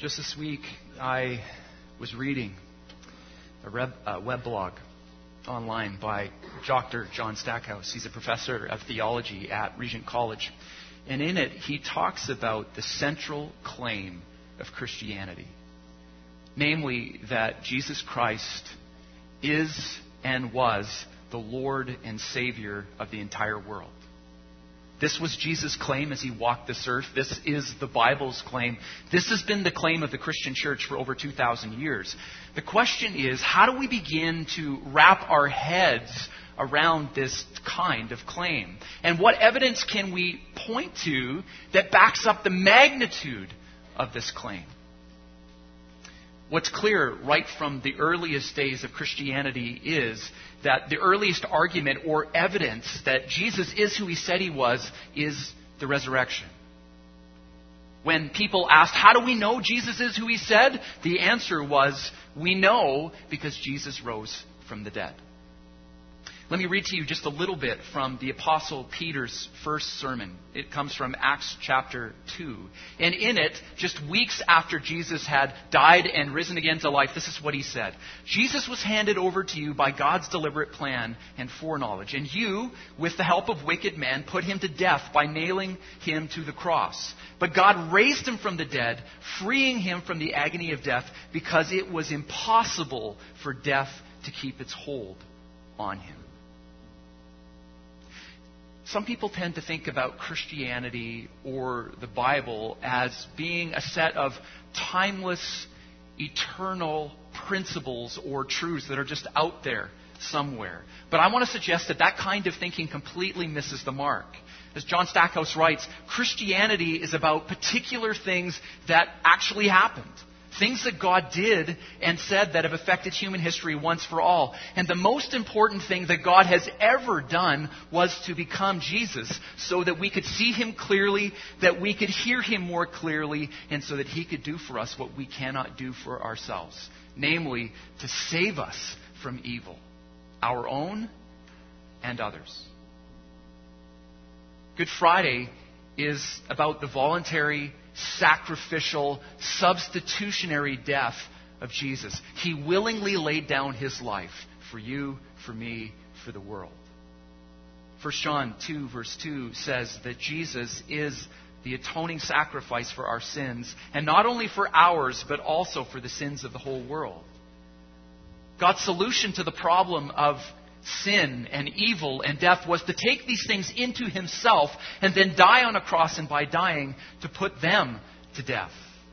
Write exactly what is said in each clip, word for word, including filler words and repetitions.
Just this week, I was reading a web, uh, web blog online by Doctor John Stackhouse. He's a professor of theology at Regent College. And in it, he talks about the central claim of Christianity. Namely, that Jesus Christ is and was the Lord and Savior of the entire world. This was Jesus' claim as he walked this earth. This is the Bible's claim. This has been the claim of the Christian church for over two thousand years. The question is, how do we begin to wrap our heads around this kind of claim? And what evidence can we point to that backs up the magnitude of this claim? What's clear right from the earliest days of Christianity is that the earliest argument or evidence that Jesus is who he said he was is the resurrection. When people asked, how do we know Jesus is who he said? The answer was, we know because Jesus rose from the dead. Let me read to you just a little bit from the Apostle Peter's first sermon. It comes from Acts chapter two. And in it, just weeks after Jesus had died and risen again to life, this is what he said. Jesus was handed over to you by God's deliberate plan and foreknowledge. And you, with the help of wicked men, put him to death by nailing him to the cross. But God raised him from the dead, freeing him from the agony of death, because it was impossible for death to keep its hold on him. Some people tend to think about Christianity or the Bible as being a set of timeless, eternal principles or truths that are just out there somewhere. But I want to suggest that that kind of thinking completely misses the mark. As John Stackhouse writes, Christianity is about particular things that actually happened. Things that God did and said that have affected human history once for all. And the most important thing that God has ever done was to become Jesus so that we could see him clearly, that we could hear him more clearly, and so that he could do for us what we cannot do for ourselves. Namely, to save us from evil, our own and others. Good Friday is about the voluntary, sacrificial, substitutionary death of Jesus. He willingly laid down his life for you, for me, for the world. First John two verse two says that Jesus is the atoning sacrifice for our sins, and not only for ours, but also for the sins of the whole world. God's solution to the problem of sin and evil and death was to take these things into himself and then die on a cross, and by dying, to put them to death.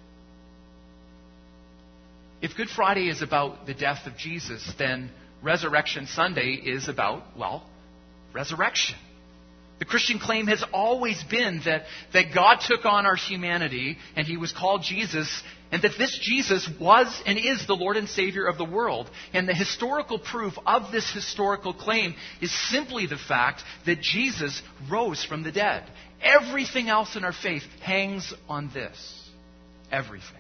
If Good Friday is about the death of Jesus, then Resurrection Sunday is about, well, resurrection. The Christian claim has always been that, that God took on our humanity and he was called Jesus, and that this Jesus was and is the Lord and Savior of the world. And the historical proof of this historical claim is simply the fact that Jesus rose from the dead. Everything else in our faith hangs on this. Everything.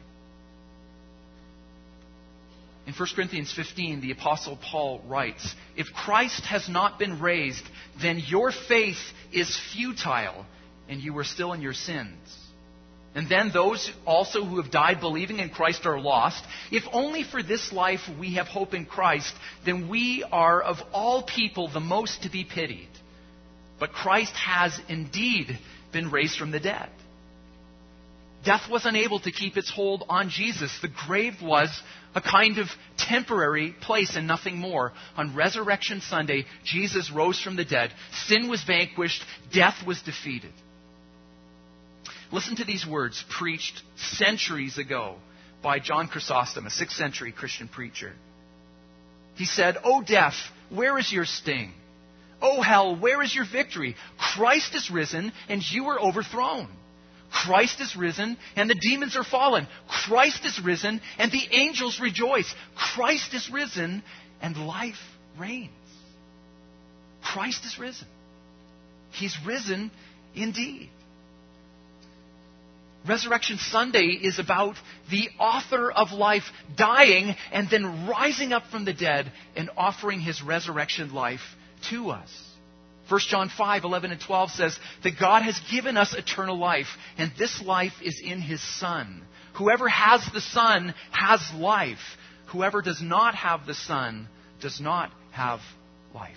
In First Corinthians fifteen, the Apostle Paul writes, if Christ has not been raised, then your faith is futile, and you are still in your sins. And then those also who have died believing in Christ are lost. If only for this life we have hope in Christ, then we are of all people the most to be pitied. But Christ has indeed been raised from the dead. Death was unable to keep its hold on Jesus. The grave was a kind of temporary place and nothing more. On Resurrection Sunday, Jesus rose from the dead. Sin was vanquished. Death was defeated. Listen to these words preached centuries ago by John Chrysostom, a sixth century Christian preacher. He said, "O death, where is your sting? O hell, where is your victory? Christ is risen and you are overthrown. Christ is risen and the demons are fallen. Christ is risen and the angels rejoice. Christ is risen and life reigns." Christ is risen. He's risen indeed. Resurrection Sunday is about the author of life dying and then rising up from the dead and offering his resurrection life to us. First John five, eleven and twelve says that God has given us eternal life, and this life is in His Son. Whoever has the Son has life. Whoever does not have the Son does not have life.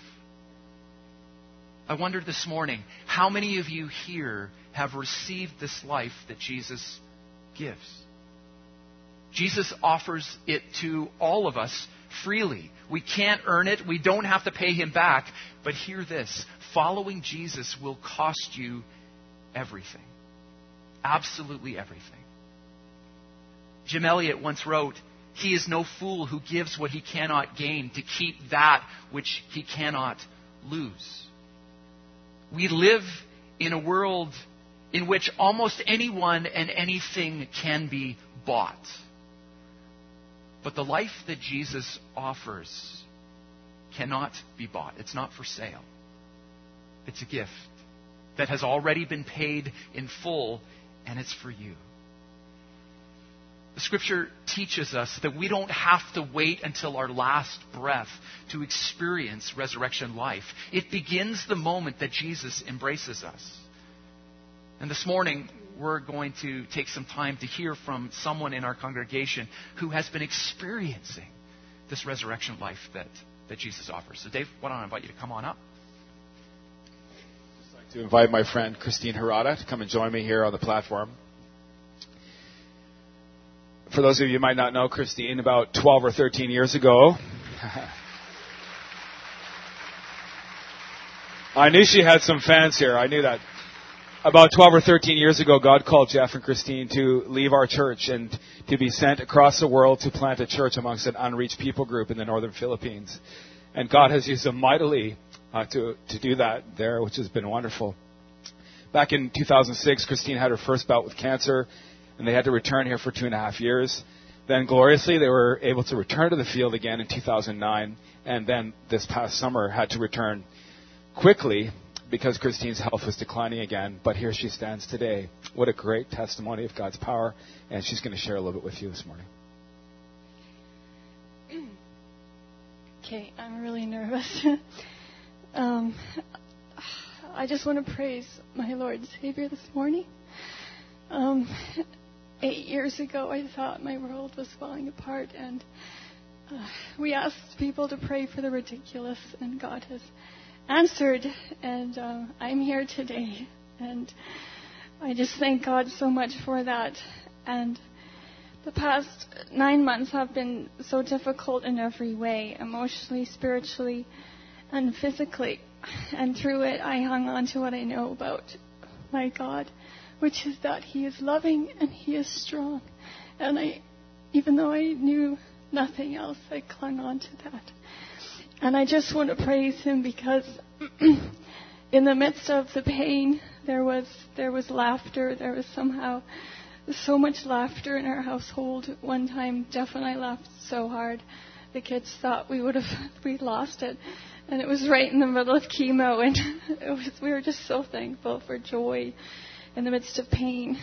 I wondered this morning, how many of you here have received this life that Jesus gives? Jesus offers it to all of us freely. We can't earn it. We don't have to pay Him back. But hear this, following Jesus will cost you everything. Absolutely everything. Jim Elliot once wrote, "He is no fool who gives what he cannot gain to keep that which he cannot lose." We live in a world in which almost anyone and anything can be bought. But the life that Jesus offers cannot be bought. It's not for sale. It's a gift that has already been paid in full, and it's for you. The Scripture teaches us that we don't have to wait until our last breath to experience resurrection life. It begins the moment that Jesus embraces us. And this morning, we're going to take some time to hear from someone in our congregation who has been experiencing this resurrection life that, that Jesus offers. So Dave, why don't I invite you to come on up? I'd like to invite my friend Christine Harada to come and join me here on the platform. For those of you who might not know Christine, about twelve or thirteen years ago, I knew she had some fans here. I knew that. About twelve or thirteen years ago, God called Jeff and Christine to leave our church and to be sent across the world to plant a church amongst an unreached people group in the northern Philippines. And God has used them mightily uh, to, to do that there, which has been wonderful. Back in two thousand six, Christine had her first bout with cancer, and they had to return here for two and a half years. Then gloriously, they were able to return to the field again in two thousand nine, and then this past summer had to return quickly because Christine's health was declining again. But here she stands today. What a great testimony of God's power, and she's going to share a little bit with you this morning. Okay, I'm really nervous. um, I just want to praise my Lord and Savior this morning. Um, eight years ago, I thought my world was falling apart, and uh, we asked people to pray for the ridiculous, and God has answered, and uh, I'm here today, and I just thank God so much for that. And the past nine months have been so difficult in every way, emotionally, spiritually, and physically, and through it I hung on to what I know about my God, which is that He is loving and He is strong. And I, even though I knew nothing else, I clung on to that. And I just want to praise Him because in the midst of the pain, there was there was laughter. There was somehow so much laughter in our household. One time, Jeff and I laughed so hard, the kids thought we would have we lost it. And it was right in the middle of chemo, and it was, we were just so thankful for joy in the midst of pain.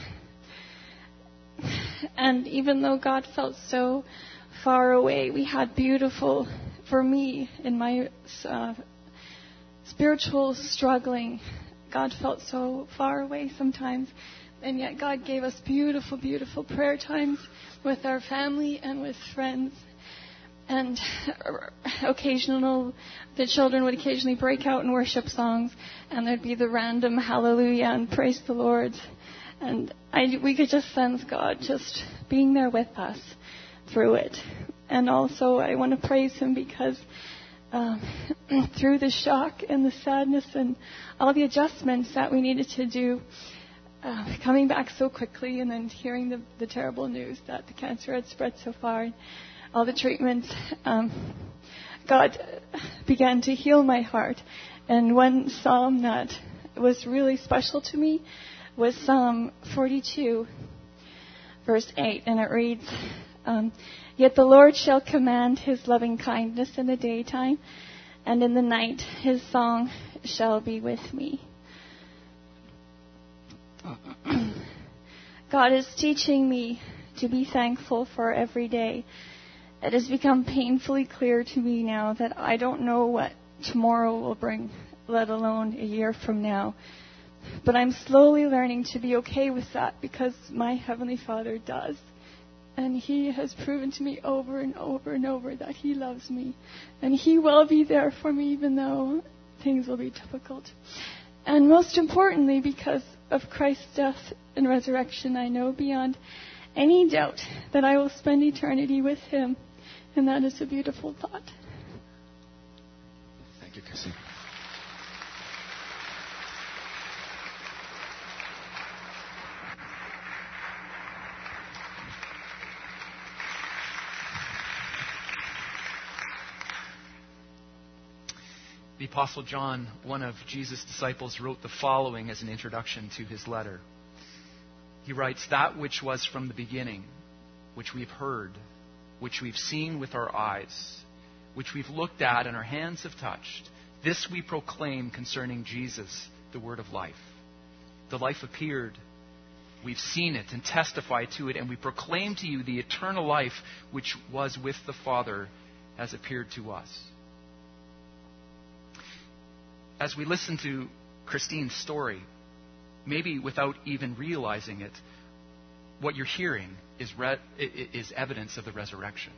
And even though God felt so far away, we had beautiful, for me, in my uh, spiritual struggling, God felt so far away sometimes. And yet God gave us beautiful, beautiful prayer times with our family and with friends. And occasional, the children would occasionally break out in worship songs, and there'd be the random hallelujah and praise the Lord. And I, we could just sense God just being there with us through it. And also I want to praise Him because um, through the shock and the sadness and all the adjustments that we needed to do, uh, coming back so quickly and then hearing the, the terrible news that the cancer had spread so far, all the treatments, um, God began to heal my heart. And one psalm that was really special to me was Psalm forty-two, verse eight. And it reads, um, "Yet the Lord shall command His loving kindness in the daytime, and in the night His song shall be with me." God is teaching me to be thankful for every day. It has become painfully clear to me now that I don't know what tomorrow will bring, let alone a year from now. But I'm slowly learning to be okay with that because my Heavenly Father does. And He has proven to me over and over and over that He loves me. And He will be there for me even though things will be difficult. And most importantly, because of Christ's death and resurrection, I know beyond any doubt that I will spend eternity with Him. And that is a beautiful thought. Thank you, Christine. The Apostle John, one of Jesus' disciples, wrote the following as an introduction to his letter. He writes, "That which was from the beginning, which we've heard, which we've seen with our eyes, which we've looked at and our hands have touched, this we proclaim concerning Jesus, the Word of life. The life appeared. We've seen it and testify to it, and we proclaim to you the eternal life which was with the Father has appeared to us." As we listen to Christine's story, maybe without even realizing it, what you're hearing is, re- is evidence of the resurrection.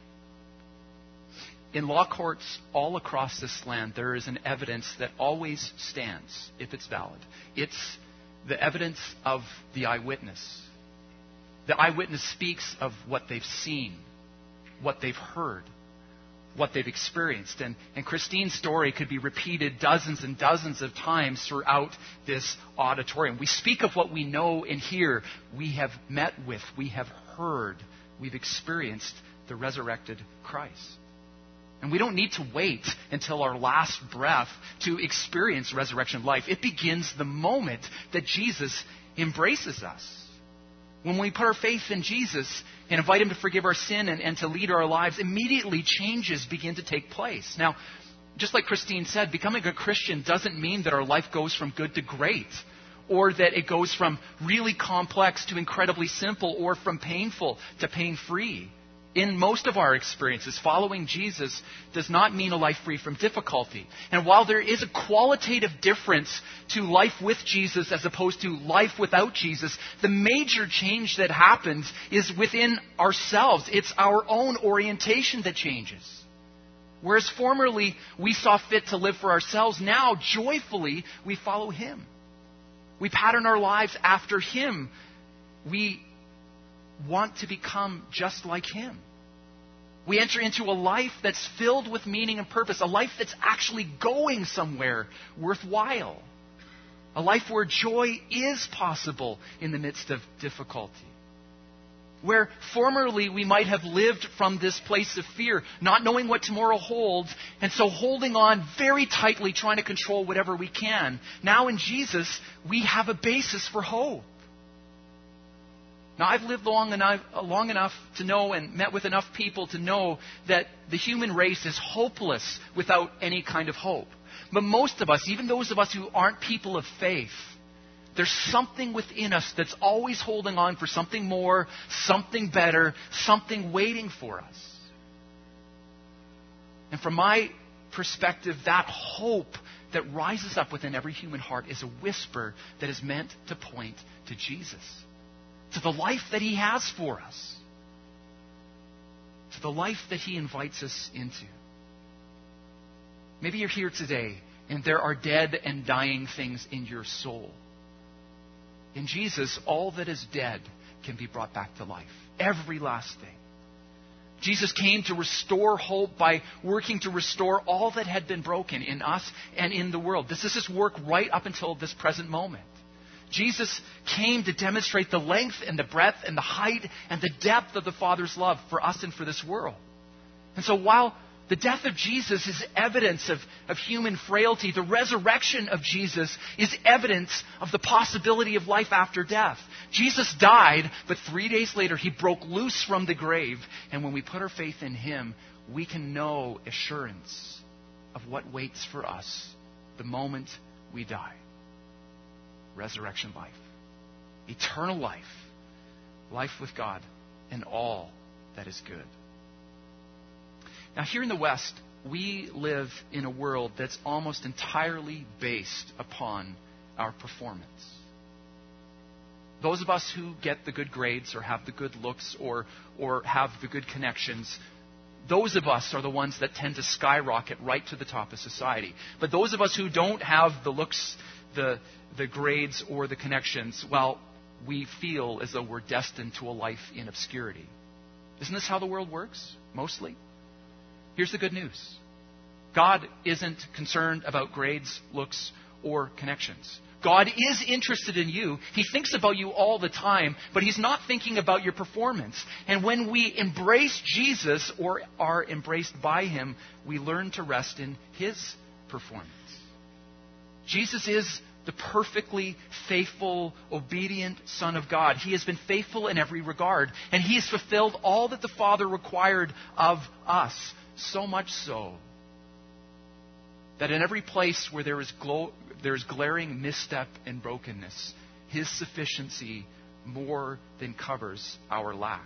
In law courts all across this land, there is an evidence that always stands, if it's valid. It's the evidence of the eyewitness. The eyewitness speaks of what they've seen, what they've heard, what they've experienced. And, and Christine's story could be repeated dozens and dozens of times throughout this auditorium. We speak of what we know and hear. We have met with, we have heard, we've experienced the resurrected Christ. And we don't need to wait until our last breath to experience resurrection life. It begins the moment that Jesus embraces us. When we put our faith in Jesus and invite Him to forgive our sin and, and to lead our lives, immediately changes begin to take place. Now, just like Christine said, becoming a Christian doesn't mean that our life goes from good to great, or that it goes from really complex to incredibly simple, or from painful to pain-free. In most of our experiences, following Jesus does not mean a life free from difficulty. And while there is a qualitative difference to life with Jesus as opposed to life without Jesus, the major change that happens is within ourselves. It's our own orientation that changes. Whereas formerly we saw fit to live for ourselves, now joyfully we follow Him. We pattern our lives after Him. We want to become just like Him. We enter into a life that's filled with meaning and purpose, a life that's actually going somewhere worthwhile, a life where joy is possible in the midst of difficulty. Where formerly we might have lived from this place of fear, not knowing what tomorrow holds, and so holding on very tightly, trying to control whatever we can. Now in Jesus, we have a basis for hope. Now, I've lived long enough, long enough to know and met with enough people to know that the human race is hopeless without any kind of hope. But most of us, even those of us who aren't people of faith, there's something within us that's always holding on for something more, something better, something waiting for us. And from my perspective, that hope that rises up within every human heart is a whisper that is meant to point to Jesus. To the life that He has for us. To the life that He invites us into. Maybe you're here today and there are dead and dying things in your soul. In Jesus, all that is dead can be brought back to life. Every last thing. Jesus came to restore hope by working to restore all that had been broken in us and in the world. This is His work right up until this present moment. Jesus came to demonstrate the length and the breadth and the height and the depth of the Father's love for us and for this world. And so while the death of Jesus is evidence of, of human frailty, the resurrection of Jesus is evidence of the possibility of life after death. Jesus died, but three days later He broke loose from the grave. And when we put our faith in Him, we can know assurance of what waits for us the moment we die. Resurrection life, eternal life, life with God, and all that is good. Now here in the West, we live in a world that's almost entirely based upon our performance. Those of us who get the good grades or have the good looks or, or have the good connections, those of us are the ones that tend to skyrocket right to the top of society. But those of us who don't have the looks, the, the grades, or the connections, well, we feel as though we're destined to a life in obscurity. Isn't this how the world works, mostly? Here's the good news. God isn't concerned about grades, looks, or connections. God is interested in you. He thinks about you all the time, but He's not thinking about your performance. And when we embrace Jesus or are embraced by Him, we learn to rest in His performance. Jesus is the perfectly faithful, obedient Son of God. He has been faithful in every regard, and He has fulfilled all that the Father required of us, so much so that in every place where there is glo- there is glaring misstep and brokenness, His sufficiency more than covers our lack.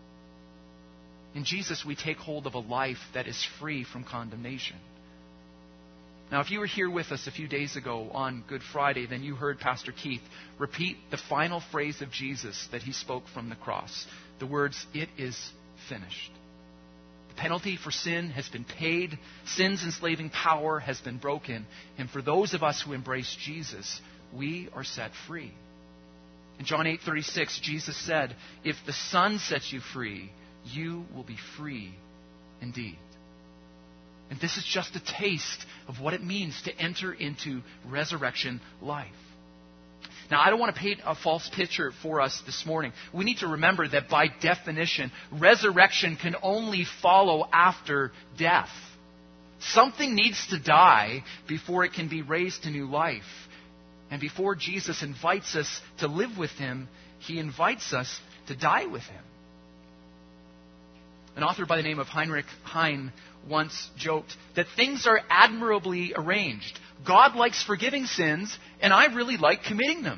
In Jesus, we take hold of a life that is free from condemnation. Now, if you were here with us a few days ago on Good Friday, then you heard Pastor Keith repeat the final phrase of Jesus that He spoke from the cross. The words, "It is finished." The penalty for sin has been paid. Sin's enslaving power has been broken. And for those of us who embrace Jesus, we are set free. In John eight thirty-six, Jesus said, "If the Son sets you free, you will be free indeed." And this is just a taste of what it means to enter into resurrection life. Now, I don't want to paint a false picture for us this morning. We need to remember that by definition, resurrection can only follow after death. Something needs to die before it can be raised to new life. And before Jesus invites us to live with Him, He invites us to die with Him. An author by the name of Heinrich Heine once joked that things are admirably arranged. God likes forgiving sins, and I really like committing them.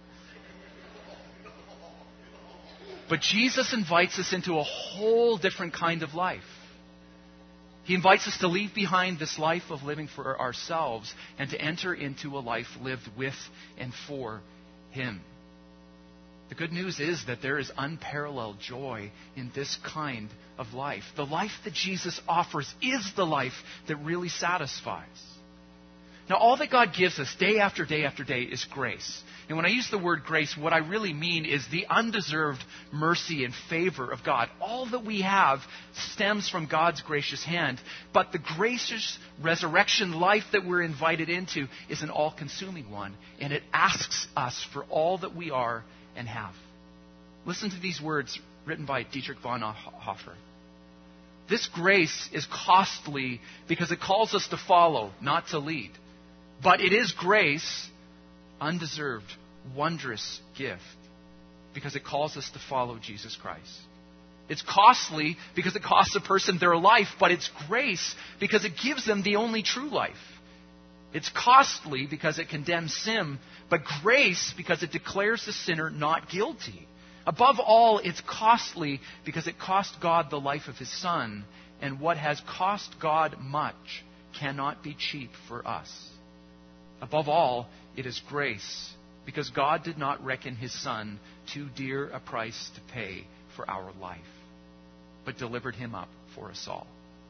But Jesus invites us into a whole different kind of life. He invites us to leave behind this life of living for ourselves and to enter into a life lived with and for Him. The good news is that there is unparalleled joy in this kind of life. The life that Jesus offers is the life that really satisfies. Now, all that God gives us day after day after day is grace. And when I use the word grace, what I really mean is the undeserved mercy and favor of God. All that we have stems from God's gracious hand. But the gracious resurrection life that we're invited into is an all-consuming one. And it asks us for all that we are and have. Listen to these words written by Dietrich Bonhoeffer. This grace is costly because it calls us to follow, not to lead. But it is grace, undeserved, wondrous gift, because it calls us to follow Jesus Christ. It's costly because it costs a person their life, but it's grace because it gives them the only true life. It's costly because it condemns sin, but grace because it declares the sinner not guilty. Above all, it's costly because it cost God the life of His Son, and what has cost God much cannot be cheap for us. Above all, it is grace because God did not reckon His Son too dear a price to pay for our life, but delivered Him up for us all.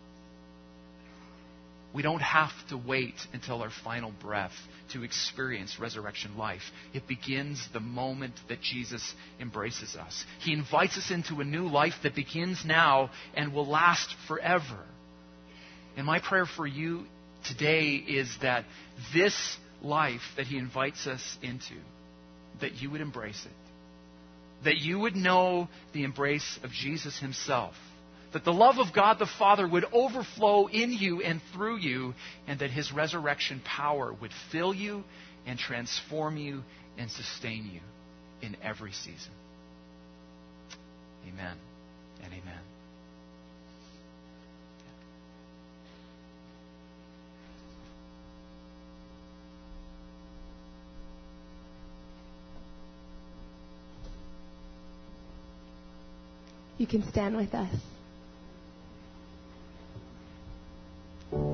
We don't have to wait until our final breath to experience resurrection life. It begins the moment that Jesus embraces us. He invites us into a new life that begins now and will last forever. And my prayer for you today is that this life that He invites us into, that you would embrace it. That you would know the embrace of Jesus Himself. That the love of God the Father would overflow in you and through you, and that His resurrection power would fill you and transform you and sustain you in every season. Amen and amen. You can stand with us.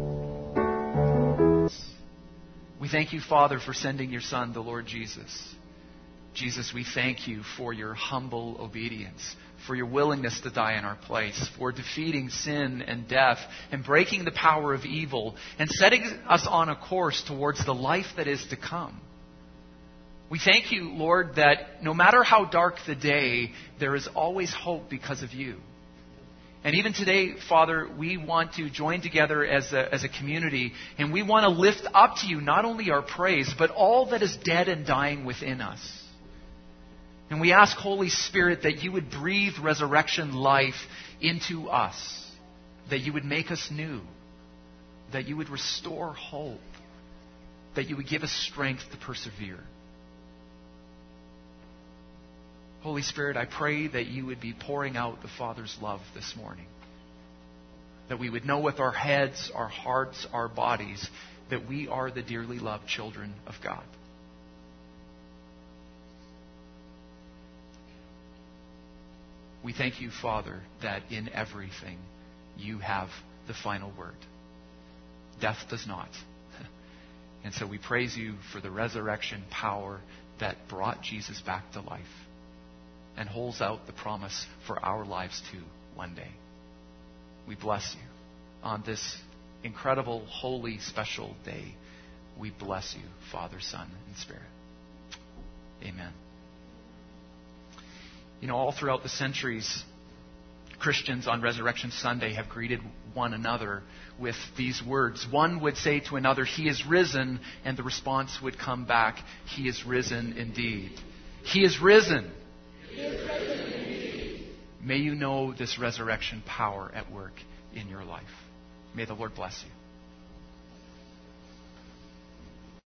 thank you, Father, for sending your Son, the Lord Jesus. Jesus, we thank you for your humble obedience, for your willingness to die in our place, for defeating sin and death and breaking the power of evil and setting us on a course towards the life that is to come. We thank you, Lord, that no matter how dark the day, there is always hope because of you. And even today, Father, we want to join together as a, as a community, and we want to lift up to you not only our praise, but all that is dead and dying within us. And we ask, Holy Spirit, that you would breathe resurrection life into us, that you would make us new, that you would restore hope, that you would give us strength to persevere. Holy Spirit, I pray that you would be pouring out the Father's love this morning, that we would know with our heads, our hearts, our bodies, that we are the dearly loved children of God. We thank you, Father, that in everything you have the final word. Death does not. And so we praise you for the resurrection power that brought Jesus back to life and holds out the promise for our lives too one day. We bless you on this incredible, holy, special day. We bless you, Father, Son, and Spirit. Amen. You know, all throughout the centuries, Christians on Resurrection Sunday have greeted one another with these words. One would say to another, "He is risen," and the response would come back, "He is risen indeed." He is risen. He is risen indeed. May you know this resurrection power at work in your life. May the Lord bless you.